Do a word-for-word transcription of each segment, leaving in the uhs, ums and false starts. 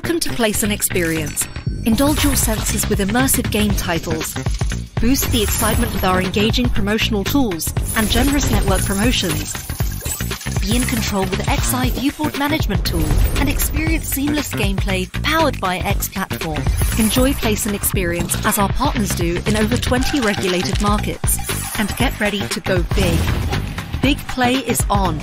Welcome to Place and Experience. Indulge your senses with immersive game titles. Boost the excitement with our engaging promotional tools and generous network promotions. Be in control with X I Viewport Management Tool and experience seamless gameplay powered by X Platform. Enjoy Place and Experience as our partners do in over twenty regulated markets. And get ready to go big. Big play is on.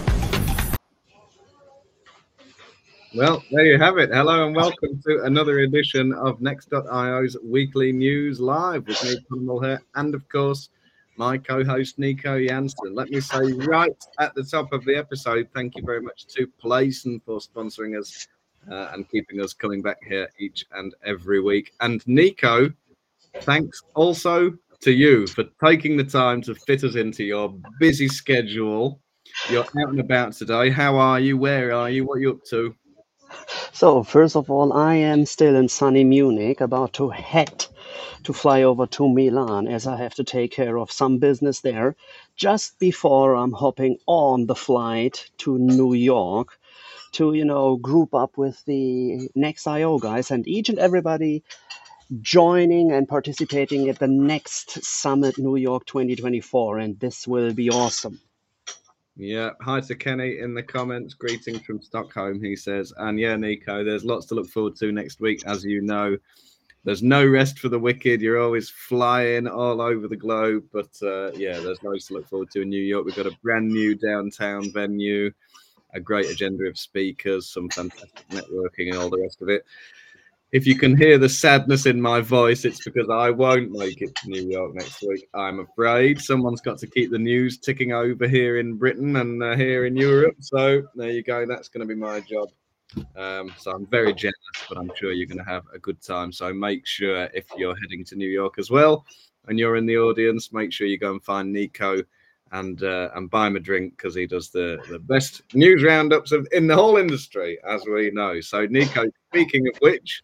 Well, there you have it. Hello and welcome to another edition of Next dot I O's Weekly News Live with me, Conmal here, and of course, my co-host Nico Jansen. Let me say right at the top of the episode, thank you very much to Playson for sponsoring us uh, and keeping us coming back here each and every week. And Nico, thanks also to you for taking the time to fit us into your busy schedule. You're out and about today. How are you? Where are you? What are you up to? So, first of all, I am still in sunny Munich, about to head to fly over to Milan as I have to take care of some business there just before I'm hopping on the flight to New York to, you know, group up with the Next I O guys and each and everybody joining and participating at the Next Summit New York twenty twenty-four, and this will be awesome. Yeah, hi to Kenny in the comments. Greetings from Stockholm, he says. And yeah, Nico, there's lots to look forward to next week. As you know, there's no rest for the wicked. You're always flying all over the globe. But uh, yeah, there's loads to look forward to in New York. We've got a brand new downtown venue, a great agenda of speakers, some fantastic networking and all the rest of it. If you can hear the sadness in my voice, it's because I won't make it to New York next week, I'm afraid. Someone's got to keep the news ticking over here in Britain and uh, here in Europe. So there you go. That's going to be my job. Um, so I'm very jealous, but I'm sure you're going to have a good time. So make sure if you're heading to New York as well and you're in the audience, make sure you go and find Nico and uh, and buy him a drink because he does the, the best news roundups of, in the whole industry, as we know. So, Nico, speaking of which,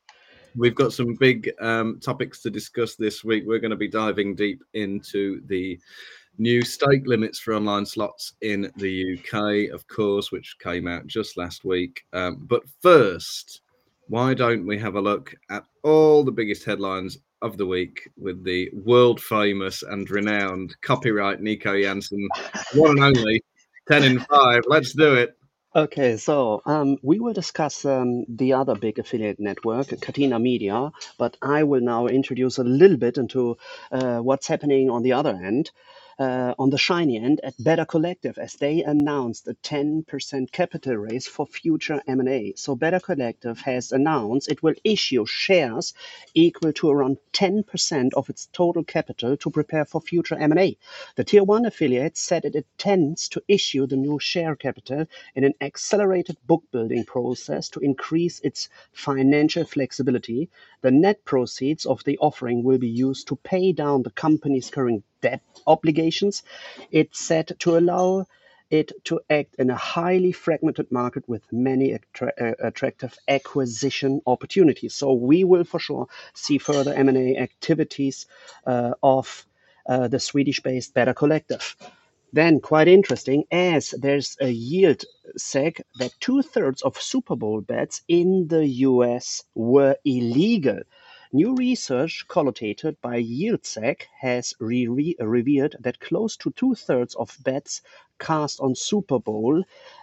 we've got some big um, topics to discuss this week. We're going to be diving deep into the new stake limits for online slots in the U K, of course, which came out just last week. Um, but first, why don't we have a look at all the biggest headlines of the week with the world famous and renowned copyright Nico Jansen, one and only, ten in five. Let's do it. Okay, so um, we will discuss um, the other big affiliate network, Catena Media, but I will now introduce a little bit into uh, what's happening on the other end, uh, on the shiny end at Better Collective, as they announced a ten percent capital raise for future M and A. So Better Collective has announced it will issue shares equal to around ten percent of its total capital to prepare for future M and A. The Tier one affiliate said it intends to issue the new share capital in an accelerated book building process to increase its financial flexibility. The net proceeds of the offering will be used to pay down the company's current debt obligations. It's set to allow it to act in a highly fragmented market with many attra- uh, attractive acquisition opportunities. So we will for sure see further M and A activities uh, of uh, the Swedish-based Better Collective. Then, quite interesting, as there's a yield seg that two-thirds of Super Bowl bets in the U S were illegal. New research collated by YieldSec has re- re- revealed that close to two-thirds of bets cast on Super Bowl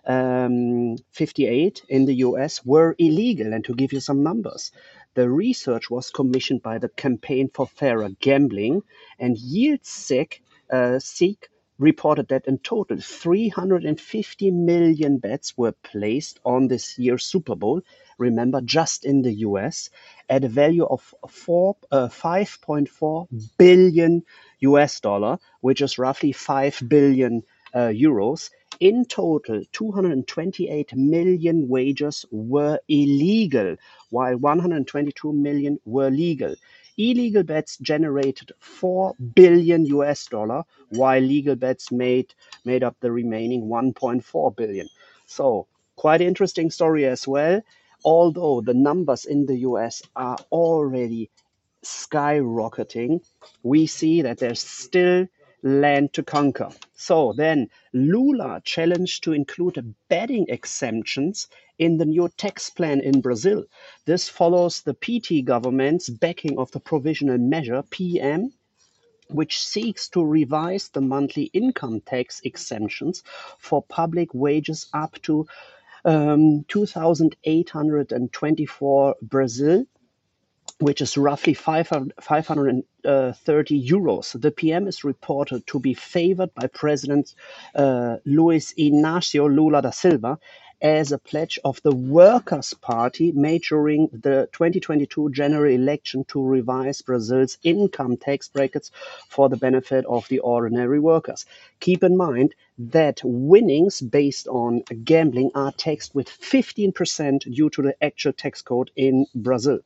um, fifty-eight in the U S were illegal. And to give you some numbers, the research was commissioned by the Campaign for Fairer Gambling, and YieldSec uh, seek reported that in total three hundred fifty million bets were placed on this year's Super Bowl, remember, just in the U S, at a value of four, uh, five point four billion U S dollar, which is roughly five billion uh, euros. In total, two hundred twenty-eight million wagers were illegal, while one hundred twenty-two million were legal. Illegal bets generated four billion U S dollar, while legal bets made made up the remaining one point four billion. So, quite interesting story as well. Although the numbers in the U S are already skyrocketing, we see that there's still land to conquer. So then Lula challenged to include betting exemptions in the new tax plan in Brazil. This follows the P T government's backing of the provisional measure P M, which seeks to revise the monthly income tax exemptions for public wages up to um, two thousand eight hundred twenty-four Brazil, which is roughly five hundred thirty euros. The P M is reported to be favored by President uh, Luiz Inácio Lula da Silva as a pledge of the Workers' Party made during the twenty twenty-two general election to revise Brazil's income tax brackets for the benefit of the ordinary workers. Keep in mind that winnings based on gambling are taxed with fifteen percent due to the actual tax code in Brazil.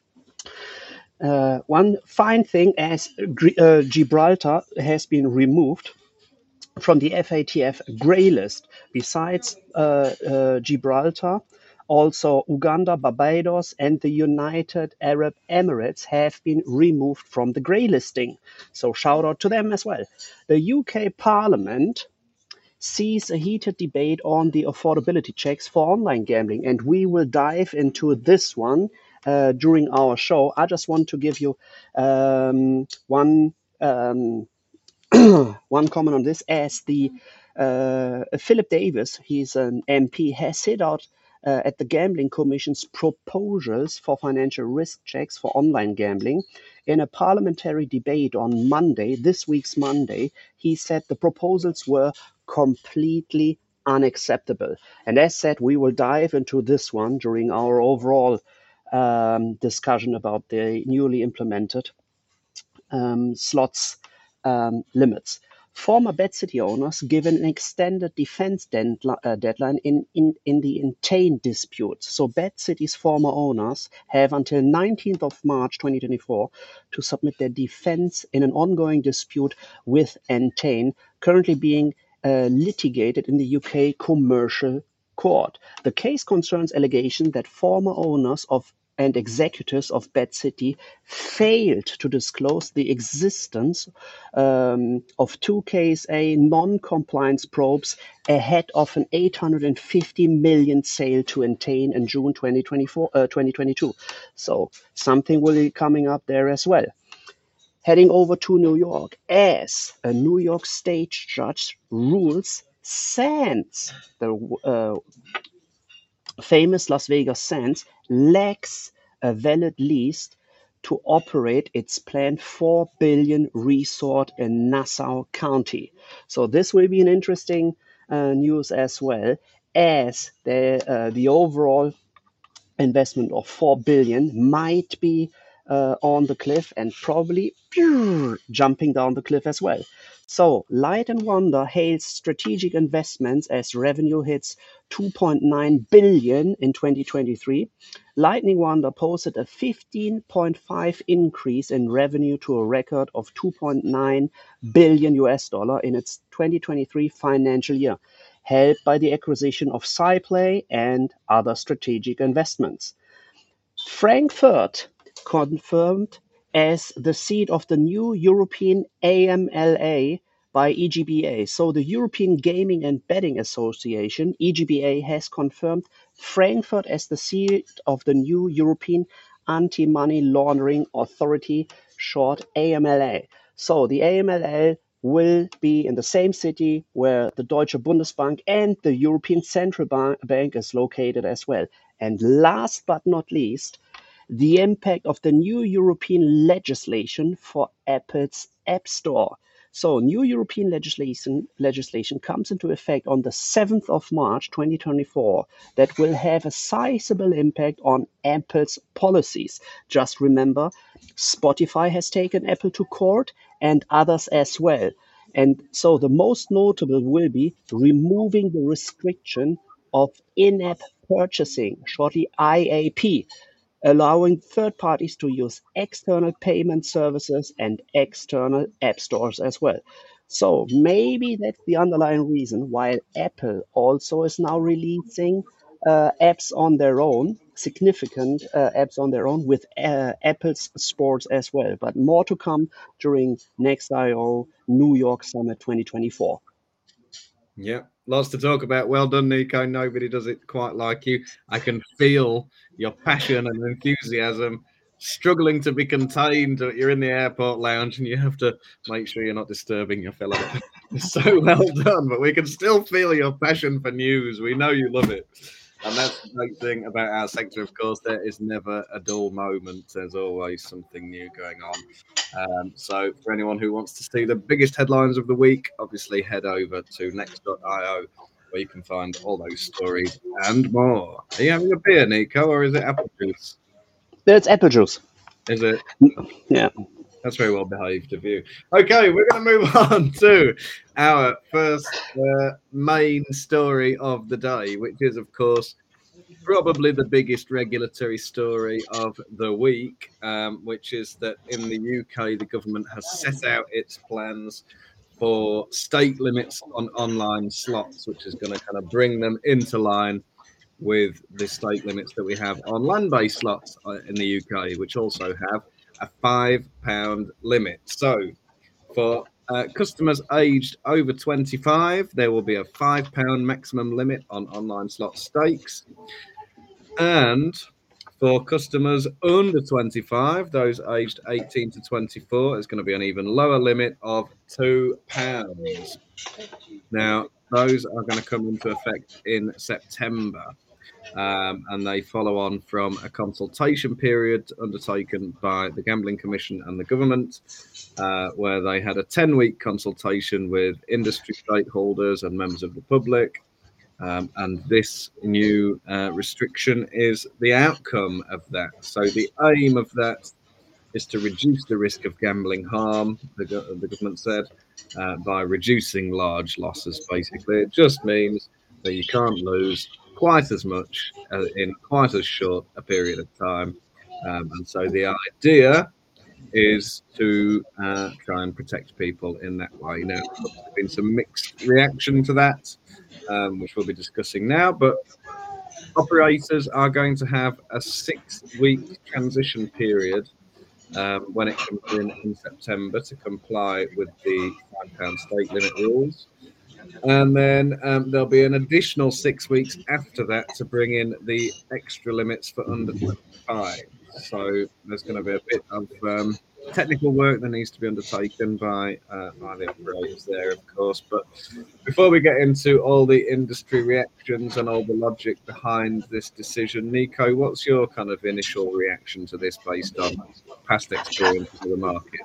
Uh, one fine thing as uh, Gibraltar has been removed from the F A T F grey list. Besides uh, uh, Gibraltar, also Uganda, Barbados, and the United Arab Emirates have been removed from the grey listing. So shout out to them as well. The U K Parliament sees a heated debate on the affordability checks for online gambling, and we will dive into this one uh, during our show. I just want to give you um, one um, one comment on this, as the uh, Philip Davis, he's an M P, has set out uh, at the Gambling Commission's proposals for financial risk checks for online gambling. In a parliamentary debate on Monday, this week's Monday, he said the proposals were completely unacceptable. And as said, we will dive into this one during our overall um, discussion about the newly implemented um, slots um, limits. Former BetCity owners given an extended defense uh, deadline in, in, in the Entain dispute. So BetCity's former owners have until nineteenth of March twenty twenty-four to submit their defense in an ongoing dispute with Entain, currently being uh, litigated in the U K Commercial Court. The case concerns allegations that former owners of and executives of BetCity failed to disclose the existence um, of two K S A non-compliance probes ahead of an eight hundred fifty million sale to Entain in June twenty twenty-four, uh, twenty twenty-two. So something will be coming up there as well. Heading over to New York, as a New York state judge rules Sands, the uh, famous Las Vegas Sands, lacks a valid lease to operate its planned four billion resort in Nassau County. So this will be an interesting uh, news as well, as the uh, the overall investment of four billion might be uh, on the cliff and probably phew, jumping down the cliff as well. So Light and Wonder hails strategic investments as revenue hits two point nine billion in twenty twenty-three. Lightning Wonder posted a fifteen point five increase in revenue to a record of two point nine billion U S dollar in its twenty twenty-three financial year, helped by the acquisition of SciPlay and other strategic investments. Frankfurt confirmed as the seat of the new European A M L A by E G B A. So the European Gaming and Betting Association, E G B A, has confirmed Frankfurt as the seat of the new European Anti-Money Laundering Authority, short A M L A. So the A M L A will be in the same city where the Deutsche Bundesbank and the European Central Bank is located as well. And last but not least, the impact of the new European legislation for Apple's App Store. So new European legislation legislation comes into effect on the seventh of March twenty twenty-four that will have a sizable impact on Apple's policies. Just remember, Spotify has taken Apple to court and others as well. And so the most notable will be removing the restriction of in-app purchasing, shortly I A P, allowing third parties to use external payment services and external app stores as well. So maybe that's the underlying reason why Apple also is now releasing uh, apps on their own, significant uh, apps on their own with uh, Apple's sports as well. But more to come during Next I O New York Summit twenty twenty-four. Yeah, lots to talk about. Well done, Nico. Nobody does it quite like you. I can feel your passion and enthusiasm struggling to be contained. You're in the airport lounge and you have to make sure you're not disturbing your fellow. So well done, but we can still feel your passion for news. We know you love it. And that's the great thing about our sector, of course. There is never a dull moment. There's always something new going on. Um, so for anyone who wants to see the biggest headlines of the week, obviously head over to next dot I O, where you can find all those stories and more. Are you having a beer, Nico, or is it apple juice? It's apple juice. Is it? Yeah. That's very well behaved of you. Okay, we're going to move on to our first uh, main story of the day, which is, of course, probably the biggest regulatory story of the week, um, which is that in the U K, the government has set out its plans for stake limits on online slots, which is going to kind of bring them into line with the stake limits that we have on land-based slots in the U K, which also have a five pound limit. So for uh, customers aged over twenty-five, there will be a five pound maximum limit on online slot stakes. And for customers under twenty-five, those aged eighteen to twenty-four, it's going to be an even lower limit of two pounds. Now, those are going to come into effect in September. Um, and they follow on from a consultation period undertaken by the Gambling Commission and the government, uh, where they had a ten-week consultation with industry stakeholders and members of the public. Um, and this new uh, restriction is the outcome of that. So the aim of that is to reduce the risk of gambling harm, the, the government said, uh, by reducing large losses, basically. It just means that you can't lose quite as much uh, in quite as short a period of time. Um, and so the idea is to uh, try and protect people in that way. Now, there's been some mixed reaction to that, um, which we'll be discussing now, but operators are going to have a six-week transition period um, when it comes in in September to comply with the five pound stake limit rules. And then um, there'll be an additional six weeks after that to bring in the extra limits for under twenty-five. So there's going to be a bit of um, technical work that needs to be undertaken by uh, by the operators there, of course. But before we get into all the industry reactions and all the logic behind this decision, Nico, what's your kind of initial reaction to this based on past experience of the market?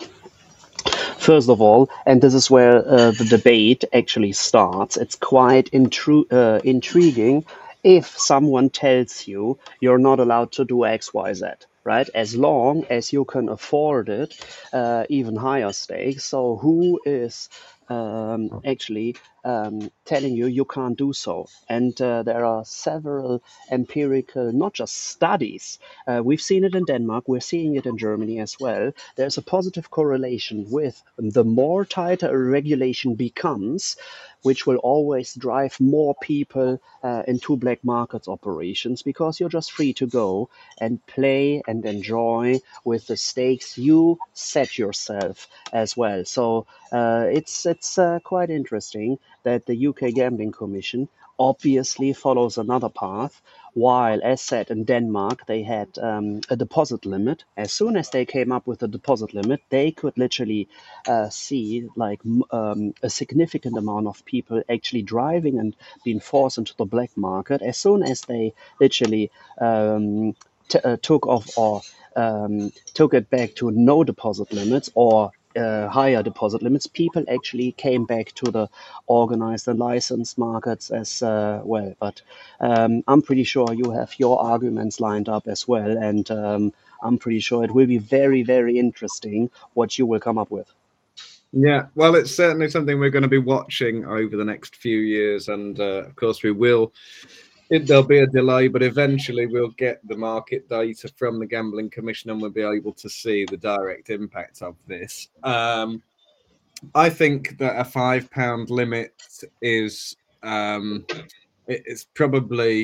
First of all, and this is where uh, the debate actually starts, it's quite intru- uh, intriguing if someone tells you you're not allowed to do X, Y, Z, right? As long as you can afford it, uh, even higher stakes. So who is um, actually um, telling you you can't do so? And uh, there are several empirical, not just studies. Uh, we've seen it in Denmark. We're seeing it in Germany as well. There's a positive correlation with the more tighter a regulation becomes, which will always drive more people uh, into black markets operations, because you're just free to go and play and enjoy with the stakes you set yourself as well. So uh, it's it's uh, quite interesting that the U K Gambling Commission obviously follows another path, while, as said, in Denmark, they had um, a deposit limit. As soon as they came up with a deposit limit, they could literally uh, see like um, a significant amount of people actually driving and being forced into the black market. As soon as they literally um, t- uh, took off or um, took it back to no deposit limits or uh, higher deposit limits, people actually came back to the organized and licensed markets as uh, well. But um, I'm pretty sure you have your arguments lined up as well, and um, I'm pretty sure it will be very, very interesting what you will come up with. Yeah, well, it's certainly something we're going to be watching over the next few years, and uh, of course we will. It, there'll be a delay, but eventually we'll get the market data from the Gambling Commission and we'll be able to see the direct impact of this. Um, I think that a five pound limit is um, it, it's probably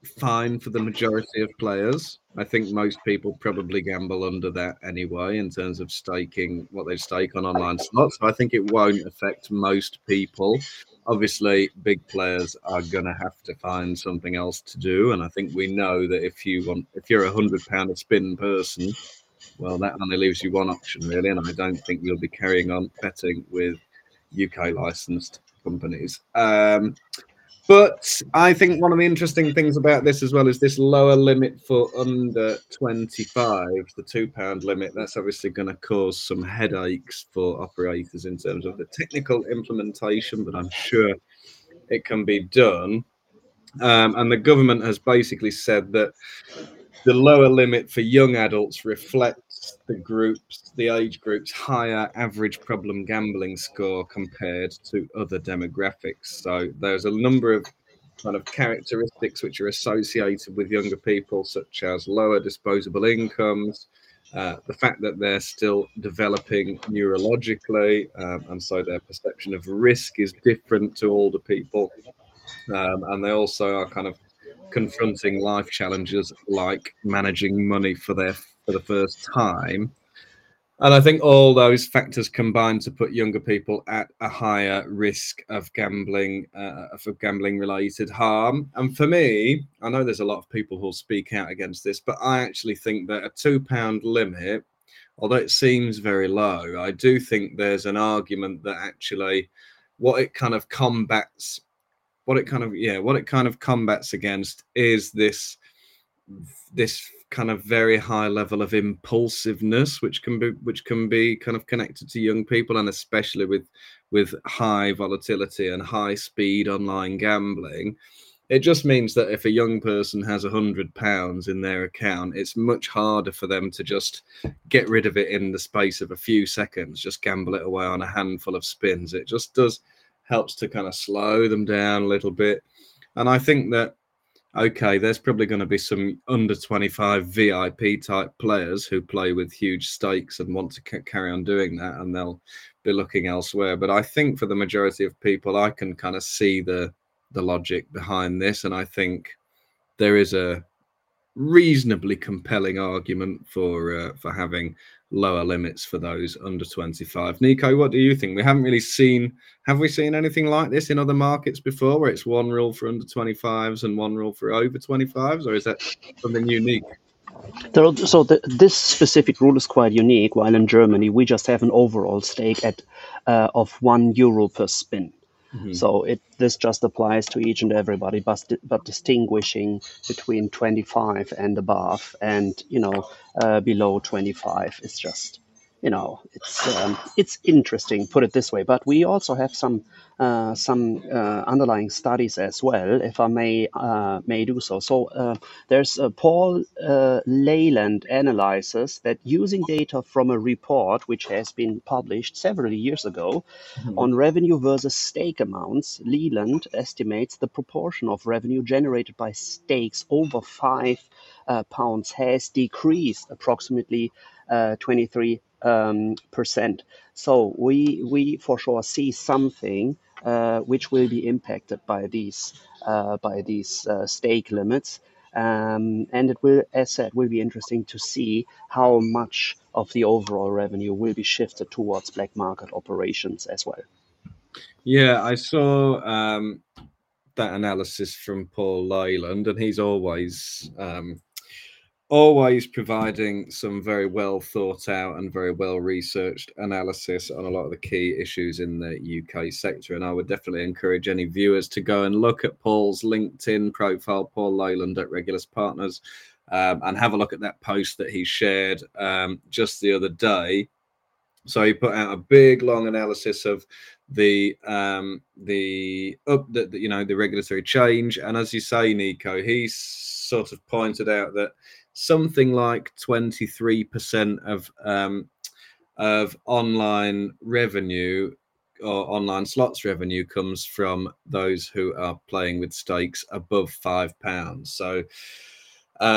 fine for the majority of players. I think most people probably gamble under that anyway in terms of staking what they stake on online slots. So I think it won't affect most people. Obviously, big players are going to have to find something else to do. And I think we know that if you want, if you're a hundred pound a spin person, well, that only leaves you one option really. And I don't think you'll be carrying on betting with U K licensed companies. Um, But I think one of the interesting things about this as well is this lower limit for under twenty-five, the two pound limit. That's obviously going to cause some headaches for operators in terms of the technical implementation, but I'm sure it can be done. Um, and the government has basically said that the lower limit for young adults reflects the groups, the age group's higher average problem gambling score compared to other demographics. So there's a number of kind of characteristics which are associated with younger people, such as lower disposable incomes, uh, the fact that they're still developing neurologically, um, and so their perception of risk is different to older people. Um, and they also are kind of confronting life challenges like managing money for their for the first time. And I think all those factors combine to put younger people at a higher risk of gambling, uh, of gambling related harm. And for me, I know there's a lot of people who'll speak out against this, but I actually think that a two pound limit, although it seems very low, I do think there's an argument that actually what it kind of combats what it kind of yeah what it kind of combats against is this this kind of very high level of impulsiveness which can be which can be kind of connected to young people, and especially with with high volatility and high speed online gambling. It just means that if a young person has a hundred pounds in their account, it's much harder for them to just get rid of it in the space of a few seconds, just gamble it away on a handful of spins. It just does helps to kind of slow them down a little bit. And I think that, okay, there's probably going to be some under twenty-five V I P type players who play with huge stakes and want to c- carry on doing that, and they'll be looking elsewhere. But I think for the majority of people, I can kind of see the the logic behind this, and I think there is a reasonably compelling argument for uh, for having lower limits for those under twenty-five. Nico, what do you think? We haven't really seen, have we seen anything like this in other markets before, where it's one rule for under twenty-fives and one rule for over twenty-fives, or is that something unique? So the, this specific rule is quite unique. While in Germany, we just have an overall stake at uh, of one euro per spin. Mm-hmm. So it this just applies to each and everybody, but but distinguishing between twenty-five and above, and you know uh, below twenty-five is just you know it's um, it's interesting, put it this way. But we also have some uh, some uh, underlying studies as well, if I may uh, may do so. So uh, there's uh, Paul uh, Leyland analyzes that using data from a report which has been published several years ago mm-hmm. on revenue versus stake amounts. Leland estimates the proportion of revenue generated by stakes over five uh, pounds has decreased approximately uh, twenty-three um, percent. So we we for sure see something uh, which will be impacted by these uh, by these uh, stake limits. Um, and it will, as said, will be interesting to see how much of the overall revenue will be shifted towards black market operations as well. Yeah, I saw um, that analysis from Paul Leyland, and he's always um, always providing some very well thought out and very well researched analysis on a lot of the key issues in the U K sector. And I would definitely encourage any viewers to go and look at Paul's LinkedIn profile, Paul Leyland at Regulus Partners, um, and have a look at that post that he shared um, just the other day. So he put out a big long analysis of the um, the up the, you know the regulatory change, and as you say, Nico, he sort of pointed out that something like twenty-three percent of um, of online revenue or online slots revenue comes from those who are playing with stakes above five pounds. So um,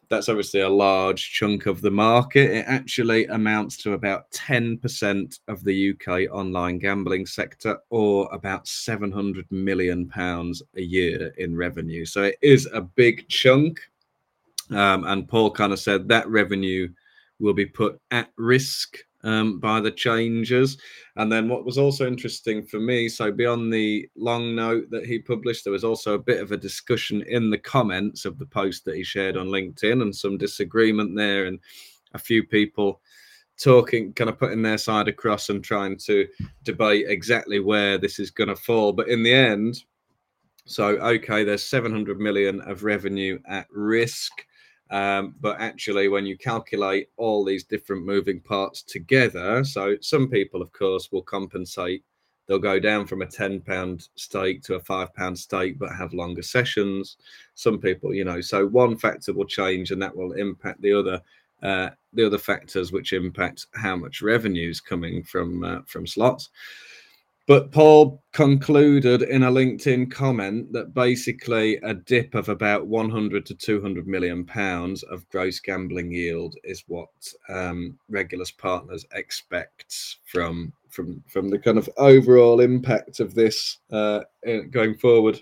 that's obviously a large chunk of the market. It actually amounts to about ten percent of the U K online gambling sector, or about seven hundred million pounds a year in revenue. So it is a big chunk. Um, and Paul kind of said that revenue will be put at risk um, by the changes. And then what was also interesting for me, so beyond the long note that he published, there was also a bit of a discussion in the comments of the post that he shared on LinkedIn, and some disagreement there, and a few people talking, kind of putting their side across and trying to debate exactly where this is going to fall. But in the end, so, okay, there's seven hundred million of revenue at risk. Um, but actually, when you calculate all these different moving parts together, so some people, of course, will compensate. They'll go down from a ten pound stake to a five pound stake, but have longer sessions. Some people, you know, so one factor will change, and that will impact the other, uh, the other factors, which impact how much revenue is coming from uh, from slots. But Paul concluded in a LinkedIn comment that basically a dip of about one hundred to two hundred million pounds of gross gambling yield is what um, Regulus Partners expects from from from the kind of overall impact of this uh, going forward.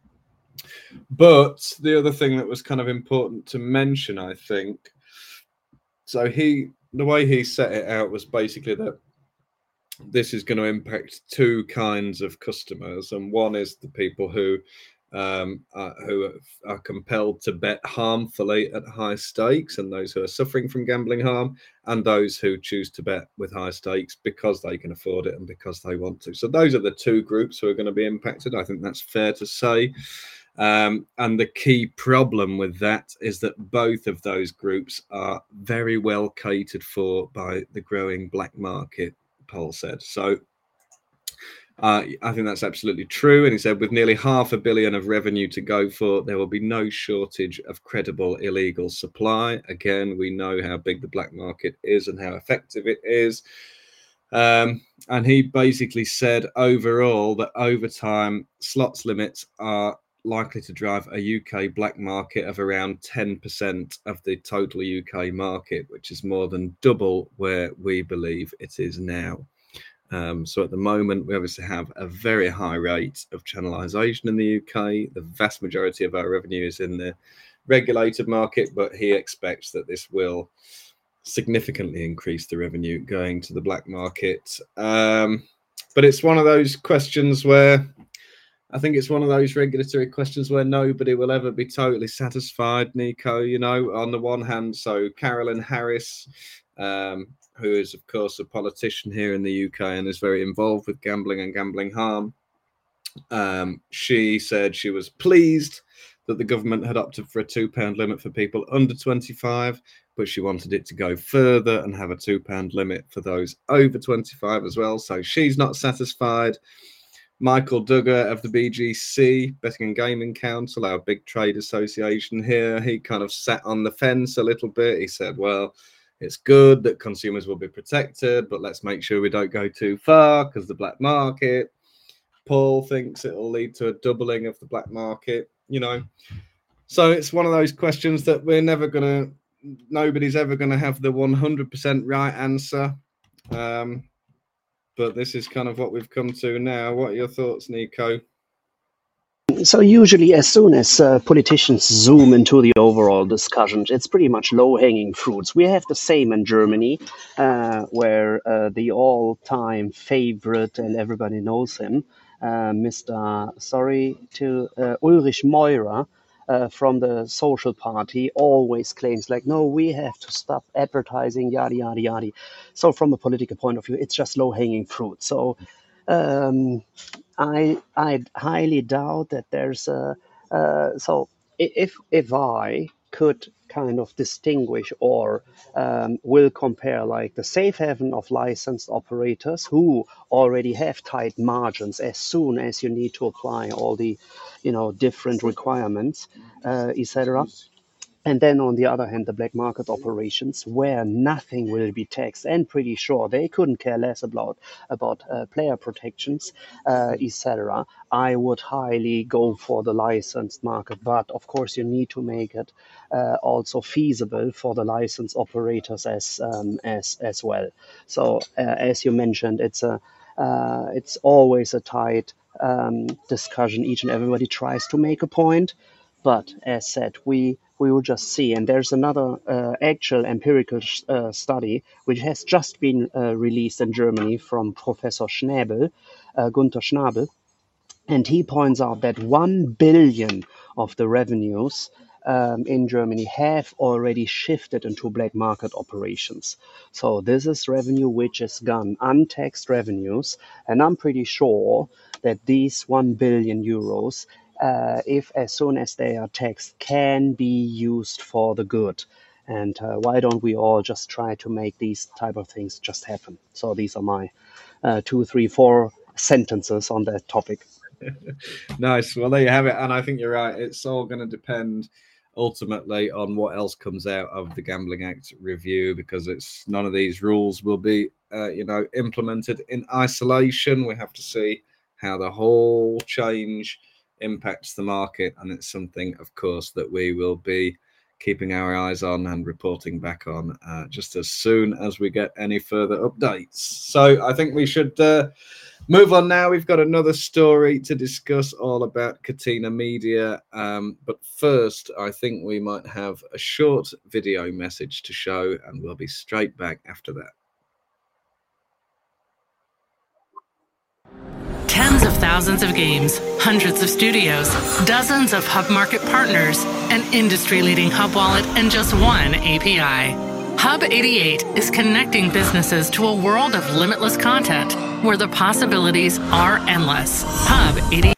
But the other thing that was kind of important to mention, I think, so he the way he set it out was basically that this is going to impact two kinds of customers, and one is the people who um, are, who are compelled to bet harmfully at high stakes, and those who are suffering from gambling harm, and those who choose to bet with high stakes because they can afford it and because they want to. So those are the two groups who are going to be impacted. I think that's fair to say. Um, and the key problem with that is that both of those groups are very well catered for by the growing black market, Paul said. So uh, I think that's absolutely true. And he said, with nearly half a billion of revenue to go for, there will be no shortage of credible illegal supply. Again, we know how big the black market is and how effective it is. Um, and he basically said overall that over time, slots limits are likely to drive a U K black market of around ten percent of the total U K market, which is more than double where we believe it is now. Um, so at the moment, we obviously have a very high rate of channelization in the U K. The vast majority of our revenue is in the regulated market, but he expects that this will significantly increase the revenue going to the black market. Um, but it's one of those questions where I think it's one of those regulatory questions where nobody will ever be totally satisfied, Nico. You know, on the one hand, so Carolyn Harris, um, who is, of course, a politician here in the U K and is very involved with gambling and gambling harm, um, she said she was pleased that the government had opted for a two pound limit for people under twenty-five, but she wanted it to go further and have a two pound limit for those over twenty-five as well. So she's not satisfied. Michael Duggar of the B G C, Betting and Gaming Council, our big trade association here, he kind of sat on the fence a little bit. He said, well, it's good that consumers will be protected, but let's make sure we don't go too far because the black market. Paul thinks it will lead to a doubling of the black market, you know. So it's one of those questions that we're never going to, nobody's ever going to have the one hundred percent right answer. Um, But this is kind of what we've come to now. What are your thoughts, Nico? So usually as soon as uh, politicians zoom into the overall discussion, it's pretty much low-hanging fruits. We have the same in Germany, uh, where uh, the all-time favorite, and everybody knows him, uh, Mister Sorry to uh, Ulrich Meurer, Uh, from the Social Party, always claims like, no, we have to stop advertising, yada, yada, yada. So from a political point of view, it's just low-hanging fruit. So um, I I highly doubt that there's a, uh, so if, if I could kind of distinguish or um, will compare like the safe haven of licensed operators who already have tight margins as soon as you need to apply all the, you know, different requirements, uh, et cetera. And then on the other hand, the black market operations where nothing will be taxed, and pretty sure they couldn't care less about about uh, player protections, uh, et cetera. I would highly go for the licensed market, but of course you need to make it uh, also feasible for the licensed operators as um, as as well. So uh, as you mentioned, it's a uh, it's always a tight um, discussion. Each and everybody tries to make a point. But as said, we we will just see. And there's another uh, actual empirical uh, study which has just been uh, released in Germany from Professor Schnabel, uh, Gunther Schnabel, and he points out that one billion of the revenues um, in Germany have already shifted into black market operations. So this is revenue which is gone, untaxed revenues, and I'm pretty sure that these one billion euros, uh, if as soon as they are taxed, can be used for the good. And uh, why don't we all just try to make these type of things just happen? So these are my uh, two, three, four sentences on that topic. Nice. Well, there you have it. And I think you're right. It's all going to depend ultimately on what else comes out of the Gambling Act review, because it's none of these rules will be, uh, you know, implemented in isolation. We have to see how the whole change impacts the market. And it's something, of course, that we will be keeping our eyes on and reporting back on uh, just as soon as we get any further updates. So I think we should uh, move on now. We've got another story to discuss all about Catena Media. Um, but first, I think we might have a short video message to show, and we'll be straight back after that. Tens of thousands of games, hundreds of studios, dozens of Hub Market partners, an industry-leading Hub wallet, and just one A P I. Hub eighty-eight is connecting businesses to a world of limitless content where the possibilities are endless. Hub eighty-eight.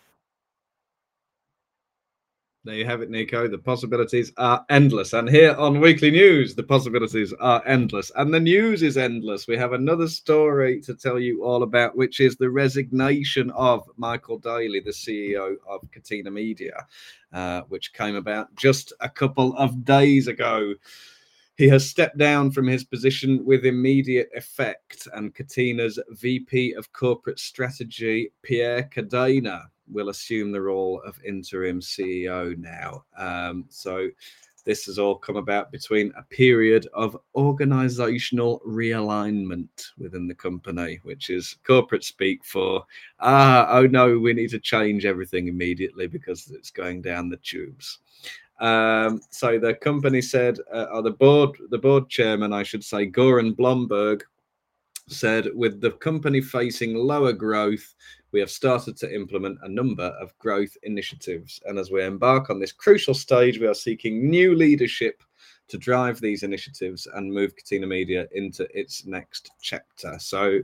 There you have it, Nico. The possibilities are endless. And here on Weekly News, the possibilities are endless. And the news is endless. We have another story to tell you all about, which is the resignation of Michael Daly, the C E O of Catena Media, uh, which came about just a couple of days ago. He has stepped down from his position with immediate effect, and Catena's V P of Corporate Strategy, Pierre Cadena, will assume the role of interim C E O now. Um, so this has all come about between a period of organizational realignment within the company, which is corporate speak for, ah, oh no, we need to change everything immediately because it's going down the tubes. Um, so the company said, uh, or the board, the board chairman, I should say, Goran Blomberg, said, with the company facing lower growth, we have started to implement a number of growth initiatives. And as we embark on this crucial stage, we are seeking new leadership to drive these initiatives and move Catena Media into its next chapter. So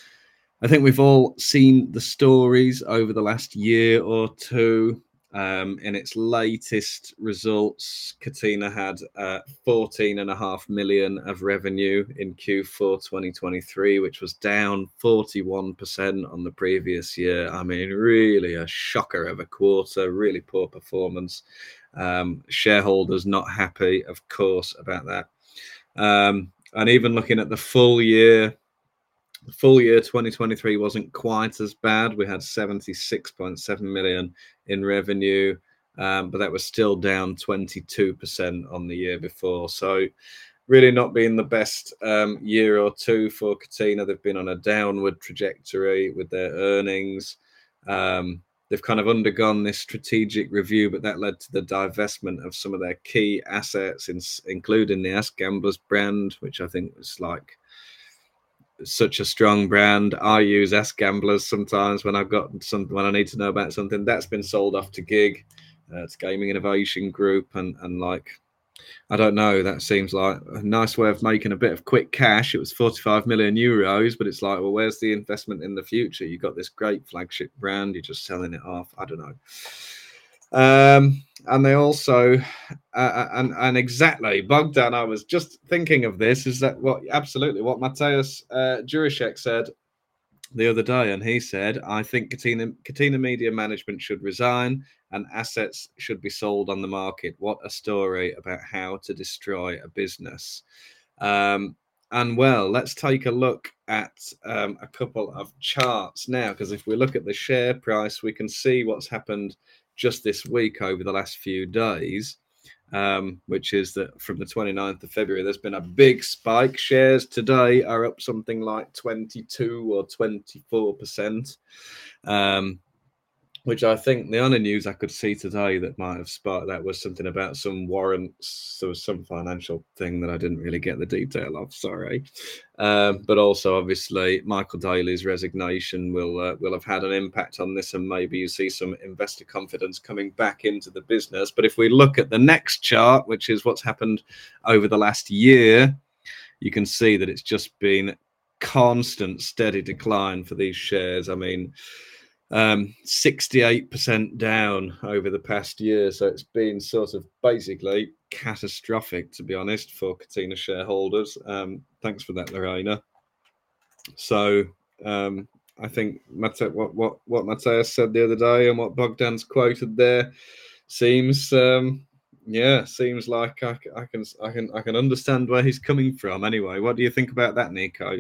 I think we've all seen the stories over the last year or two. Um, in its latest results, Catena had uh, fourteen and a half million of revenue in Q four twenty twenty-three, which was down forty-one percent on the previous year. I mean, really a shocker of a quarter, really poor performance. Um, shareholders not happy, of course, about that. Um, and even looking at the full year, the full year twenty twenty-three wasn't quite as bad. We had seventy-six point seven million in revenue, um, but that was still down twenty-two percent on the year before. So really not been the best um, year or two for Catena. They've been on a downward trajectory with their earnings. Um, they've kind of undergone this strategic review, but that led to the divestment of some of their key assets, in, including the AskGamblers brand, which I think was like such a strong brand. I use AskGamblers sometimes when I've got some when I need to know about something. That's been sold off to GiG, uh, it's Gaming Innovation Group, and and like I don't know. That seems like a nice way of making a bit of quick cash. It was forty-five million euros, but it's like, well, where's the investment in the future? You got this great flagship brand, you're just selling it off. I don't know. Um, and they also, uh, and and exactly, Bogdan, I was just thinking of this, is that what absolutely what Mateusz uh, Jurasek said the other day, and he said, I think Catena, Catena Media management should resign and assets should be sold on the market. What a story about how to destroy a business. Um, and well, let's take a look at um, a couple of charts now, because if we look at the share price, we can see what's happened just this week over the last few days. Um, which is that from the twenty-ninth of February, there's been a big spike. Shares today are up something like twenty-two or twenty-four percent, um, which I think the only news I could see today that might have sparked that was something about some warrants. There was some financial thing that I didn't really get the detail of, sorry. Um, but also, obviously, Michael Daly's resignation will uh, will have had an impact on this, and maybe you see some investor confidence coming back into the business. But if we look at the next chart, which is what's happened over the last year, you can see that it's just been constant, steady decline for these shares. I mean, um, sixty-eight percent down over the past year. So it's been sort of basically catastrophic, to be honest, for Catena shareholders. Um, thanks for that, Lorena. So um, I think Mate- what what what Mateus said the other day and what Bogdan's quoted there seems, um, yeah, seems like I, I can I can I can understand where he's coming from. Anyway, what do you think about that, Nico?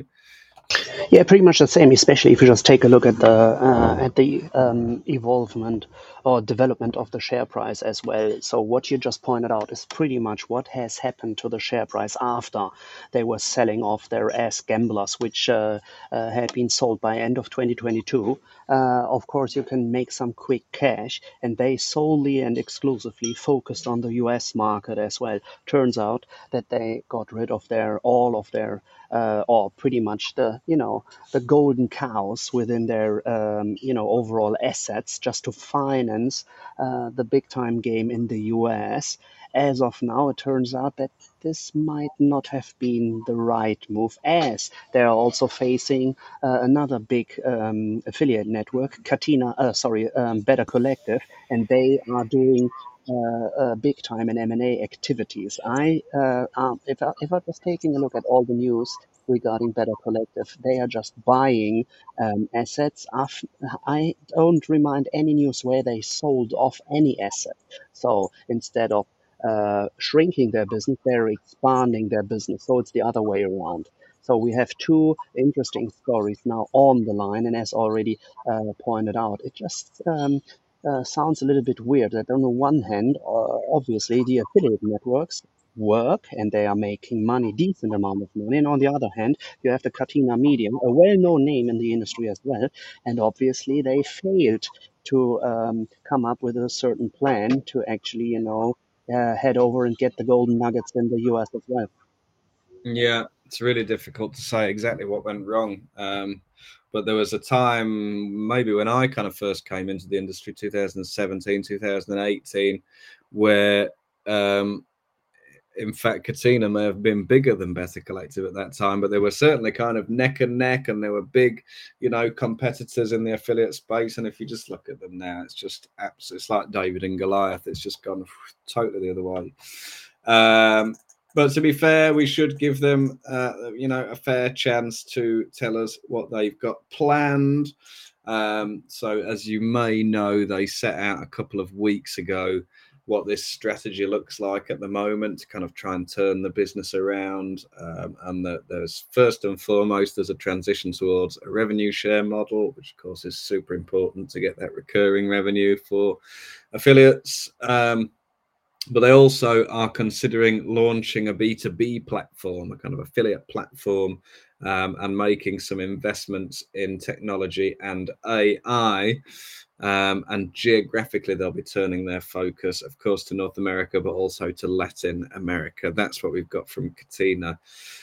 Yeah, pretty much the same, especially if you just take a look at the uh, at the um, evolvement or development of the share price as well. So what you just pointed out is pretty much what has happened to the share price after they were selling off their ass gamblers, which uh, uh, had been sold by end of twenty twenty-two. Uh, of course, you can make some quick cash, and they solely and exclusively focused on the U S market as well. Turns out that they got rid of their all of their uh, or pretty much the you know the golden cows within their um, you know overall assets just to finance uh, the big time game in the U S. As of now, it turns out that this might not have been the right move, as they are also facing uh, another big um, affiliate network, Catena, uh, sorry, um, Better Collective, and they are doing uh, uh, big time in M and A activities. I, uh, um, if I, if I was taking a look at all the news regarding Better Collective, they are just buying um, assets. Af- I don't remind any news where they sold off any asset. So instead of uh, shrinking their business, they're expanding their business. So it's the other way around. So we have two interesting stories now on the line, and as already uh, pointed out, it just um, uh, sounds a little bit weird that on the one hand, uh, obviously the affiliate networks work and they are making money, decent amount of money, and on the other hand, you have the Catena Media, a well-known name in the industry as well, and obviously they failed to um, come up with a certain plan to actually, you know, uh, head over and get the golden nuggets in the U S as well. Yeah, it's really difficult to say exactly what went wrong. Um, but there was a time, maybe when I kind of first came into the industry, two thousand seventeen, two thousand eighteen, where um, in fact, Catena may have been bigger than Better Collective at that time, but they were certainly kind of neck and neck, and they were big, you know, competitors in the affiliate space. And if you just look at them now, it's just absolutely, it's like David and Goliath. It's just gone totally the other way. Um, but to be fair, we should give them, uh, you know, a fair chance to tell us what they've got planned. Um, so as you may know, they set out a couple of weeks ago what this strategy looks like at the moment to kind of try and turn the business around. Um, and that there's first and foremost, there's a transition towards a revenue share model, which of course is super important to get that recurring revenue for affiliates. Um, but they also are considering launching a B two B platform, a kind of affiliate platform, um, and making some investments in technology and A I. Um, and geographically, they'll be turning their focus, of course, to North America, but also to Latin America. That's what we've got from Catena.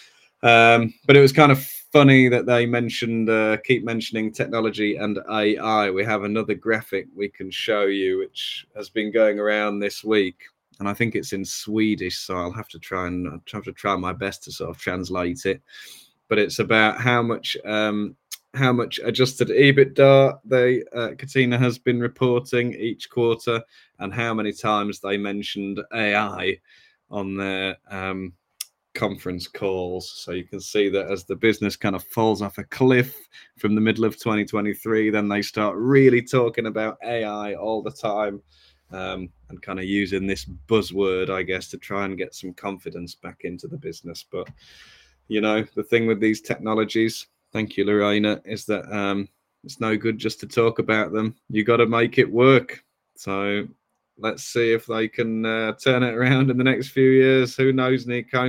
Um, but it was kind of funny that they mentioned, uh, keep mentioning technology and A I. We have another graphic we can show you, which has been going around this week. And I think it's in Swedish, so I'll have to try and I'll have to try my best to sort of translate it. But it's about how much um, how much adjusted EBITDA they uh, Catena has been reporting each quarter, and how many times they mentioned A I on their um, conference calls. So you can see that as the business kind of falls off a cliff from the middle of twenty twenty-three, then they start really talking about A I all the time, um, and kind of using this buzzword, I guess, to try and get some confidence back into the business. But, you know, the thing with these technologies, thank you, Lorena, is that um, it's no good just to talk about them. You got to make it work. So let's see if they can uh, turn it around in the next few years. Who knows, Nico?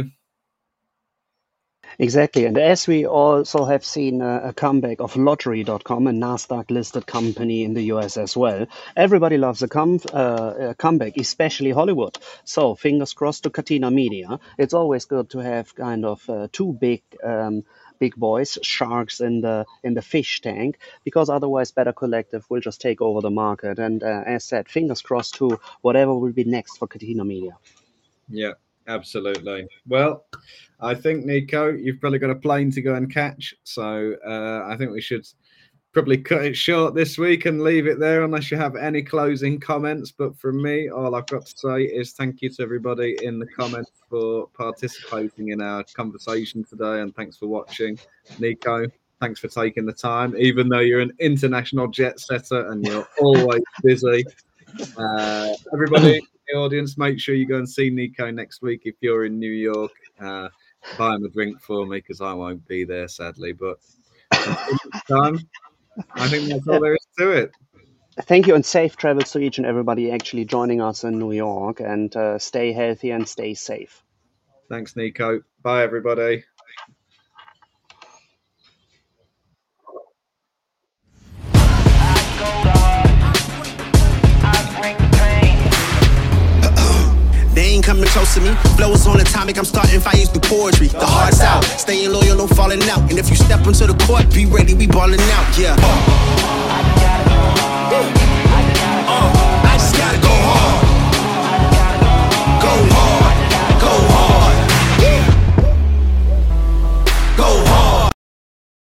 Exactly. And as we also have seen a, a comeback of lottery dot com, a NASDAQ-listed company in the U S as well, everybody loves a, com- uh, a comeback, especially Hollywood. So fingers crossed to Catena Media. It's always good to have kind of uh, two big um, big boys, sharks in the in the fish tank, because otherwise Better Collective will just take over the market. And uh, as said, fingers crossed to whatever will be next for Catena Media. Yeah. Absolutely. Well, I think, Nico, you've probably got a plane to go and catch. So uh, I think we should probably cut it short this week and leave it there unless you have any closing comments. But from me, all I've got to say is thank you to everybody in the comments for participating in our conversation today. And thanks for watching. Nico, thanks for taking the time, even though you're an international jet setter and you're always busy. Uh, everybody, the audience, make sure you go and see Nico next week if you're in New York. Uh, buy him a drink for me because I won't be there, sadly. But until next time, I think that's all there is to it. Thank you, and safe travels to each and everybody actually joining us in New York. And uh, stay healthy and stay safe. Thanks, Nico. Bye, everybody. They ain't coming close to me. Flows on atomic, I'm starting fires through poetry. The heart's out, staying loyal, no falling out. And if you step into the court, be ready, we balling out, yeah.